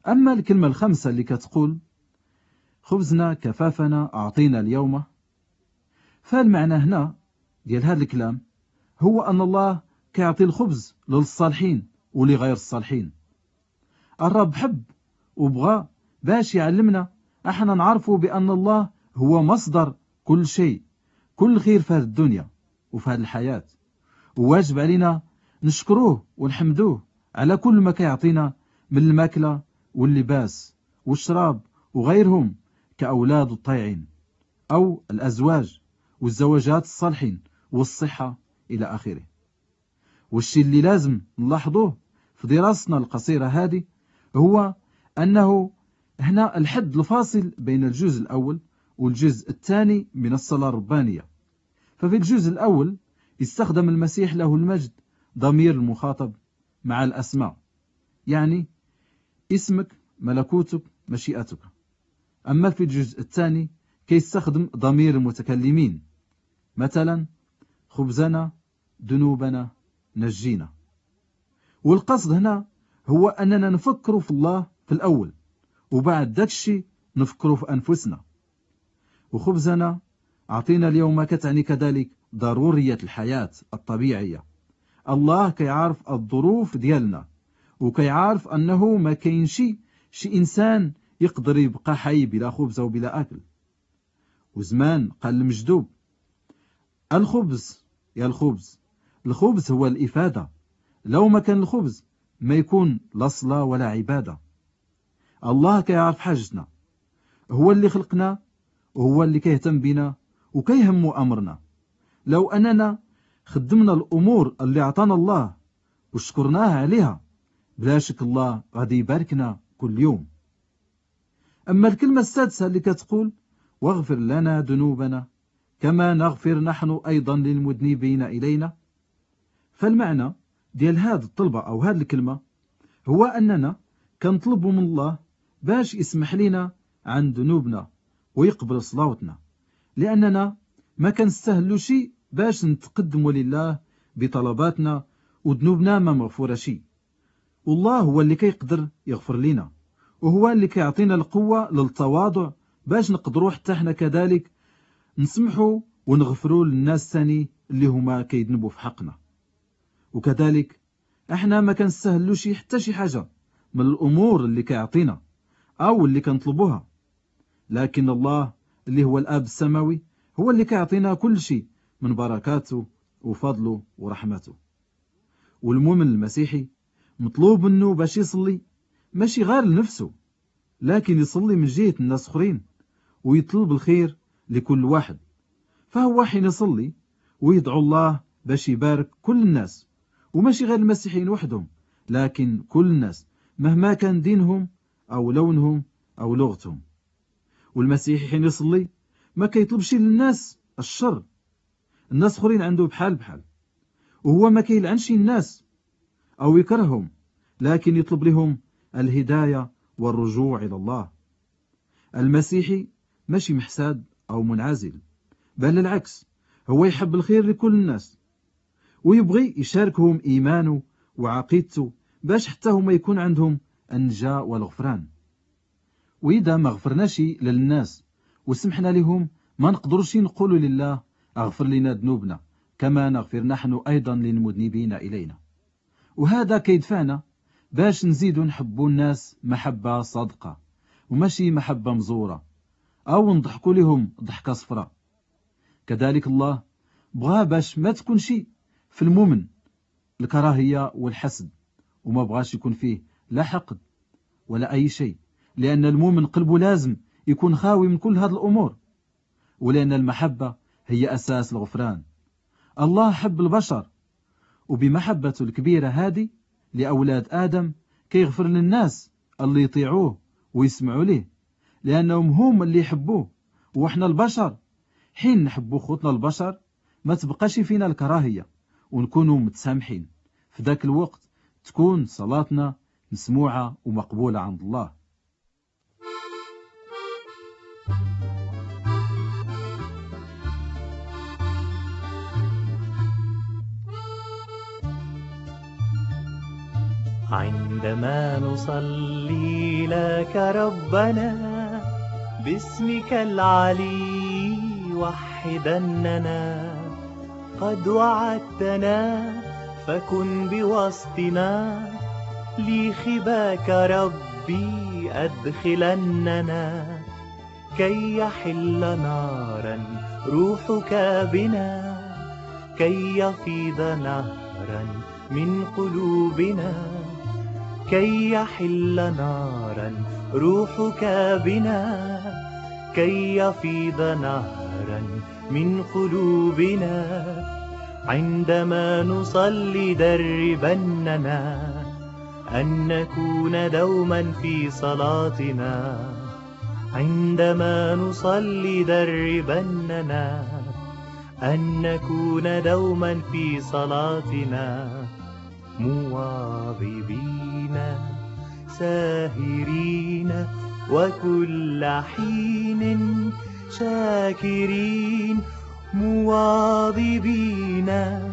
أما الكلمة الخامسة اللي كتقول خبزنا كفافنا أعطينا اليوم، فالمعنى هنا ديال هذا الكلام هو أن الله كيعطي الخبز للصالحين ولغير الصالحين. الرب حب وبغى باش يعلمنا احنا نعرفوا بأن الله هو مصدر كل شيء، كل خير في هذه الدنيا وفي هذه الحياة، وواجب علينا نشكروه ونحمدوه على كل ما كيعطينا من الماكلة واللباس والشراب وغيرهم كأولاد الطيعين أو الأزواج والزواجات الصالحين والصحة إلى آخره. والشيء اللي لازم نلاحظوه في دراستنا القصيرة هذه هو أنه هنا الحد الفاصل بين الجزء الأول والجزء الثاني من الصلاة الربانية. ففي الجزء الأول استخدم المسيح له المجد ضمير المخاطب مع الأسماء، يعني اسمك، ملكوتك، مشيئتك. أما في الجزء الثاني كيستخدم ضمير المتكلمين، مثلا خبزنا، ذنوبنا، نجينا. والقصد هنا هو أننا نفكر في الله في الأول، وبعد ذاك الشيء نفكر في أنفسنا. وخبزنا أعطينا اليوم كتعني كذلك ضرورية الحياة الطبيعية. الله كيعرف الظروف ديالنا، وكيعرف أنه ما كاين شي إنسان يقدر يبقى حي بلا خبز أو بلا أكل. وزمان قال المجدوب الخبز يا الخبز، الخبز هو الإفادة، لو ما كان الخبز ما يكون لا صلاة ولا عبادة. الله كيعرف حاجتنا، هو اللي خلقنا وهو اللي كيهتم بنا وكيهم أمرنا. لو أننا خدمنا الأمور اللي عطانا الله وشكرناه عليها، بلا شك الله غادي يباركنا كل يوم. أما الكلمة السادسة اللي كتقول واغفر لنا ذنوبنا كما نغفر نحن أيضا للمذنبين إلينا، فالمعنى ديال هذه الطلبة أو هذه الكلمة هو أننا كنطلبوا من الله باش يسمح لنا عن ذنوبنا ويقبل صلواتنا، لأننا ما كنستاهلوا شيء باش نتقدموا لله بطلباتنا، وذنوبنا ما مغفورة شيء. والله هو اللي كيقدر يغفر لنا، وهو اللي كيعطينا القوة للتواضع باش نقدروا حتى احنا كذلك نسمحوا ونغفروا للناس ثاني اللي هما كيذنبوا في حقنا. وكذلك احنا ما كنستاهلوا حتى شي حاجة من الأمور اللي كيعطينا أو اللي كنطلبوها، لكن الله اللي هو الآب السماوي هو اللي كيعطينا كل شيء من بركاته وفضله ورحمته. والمؤمن المسيحي مطلوب منه باش يصلي ماشي غير لنفسه، لكن يصلي من جهة الناس اخرين ويطلب الخير لكل واحد. فهو حين يصلي ويدعو الله باش يبارك كل الناس، وماشي غير المسيحيين وحدهم، لكن كل الناس مهما كان دينهم أو لونهم أو لغتهم. والمسيحي حين يصلي ما كيطلبش للناس الشر، الناس اخرين عنده بحال، وهو ما كيلعنش الناس أو يكرههم، لكن يطلب لهم الهداية والرجوع إلى الله. المسيحي ماشي محساد أو منعزل، بل العكس، هو يحب الخير لكل الناس ويبغي يشاركهم إيمانه وعقيدته باش حتى هما يكون عندهم النجاة والغفران. وإذا ما غفرناش للناس وسمحنا لهم، ما نقدرش نقولوا لله اغفر لنا ذنوبنا كما نغفر نحن أيضا للمذنبين إلينا. وهذا كيدفعنا باش نزيدوا نحبوا الناس محبة صادقة وماشي محبة مزورة أو نضحكوا لهم ضحكة صفراء. كذلك الله بغى باش ما تكونش في المؤمن الكراهية والحسد، وما بغاش يكون فيه لا حقد ولا أي شيء، لأن المؤمن قلبه لازم يكون خاوي من كل هذه الأمور، ولأن المحبة هي أساس الغفران. الله حب البشر، وبمحبته الكبيرة هذه لأولاد آدم كيغفر للناس اللي يطيعوه ويسمعوا ليه، لأنهم هم اللي يحبوه. وإحنا البشر حين نحبوا خوتنا البشر ما تبقاش فينا الكراهية ونكونوا متسامحين، في ذاك الوقت تكون صلاتنا مسموعة ومقبولة عند الله. عندما نصلي لك ربنا باسمك العلي وحدننا، قد وعدتنا فكن بوسطنا، لخباك ربي أدخلننا، كي يحل نارا روحك بنا، كي يفيض نهرا من قلوبنا، كي يحل نارا روحك بنا، كي يفيض نهرا من قلوبنا، عندما نصلي دربننا أن نكون دوما في صلاتنا، عندما نصلي دربننا أن نكون دوما في صلاتنا، مواظبين ساهرين وكل حين شاكرين، مواظبين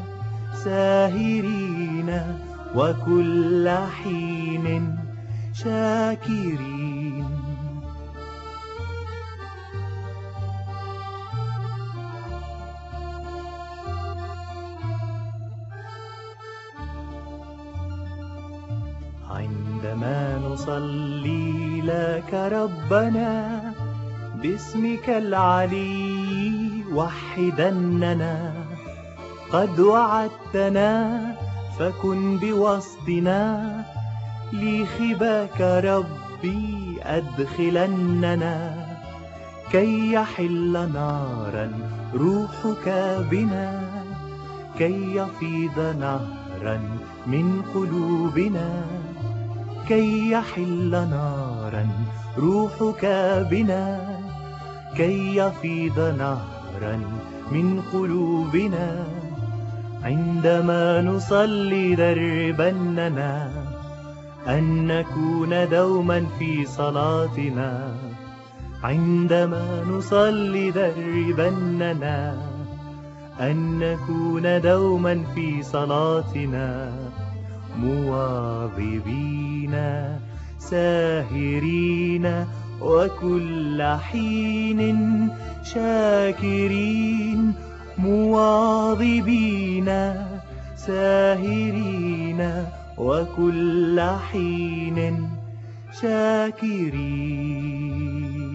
ساهرين وكل حين شاكرين. عندما نصلي لك ربنا باسمك العلي وحدننا، قد وعدتنا فكن بوسطنا، لخباك ربي أدخلننا، كي يحل نارا روحك بنا، كي يفيض نهرا من قلوبنا، كي يحل نارا روحك بنا، كي يفيض نهرا من قلوبنا، عندما نصلي دربننا أن نكون دوما في صلاتنا، عندما نصلي دربننا أن نكون دوما في صلاتنا، مواظبين ساهرين وكل حين شاكرين، مواظبين ساهرين وكل حين شاكرين.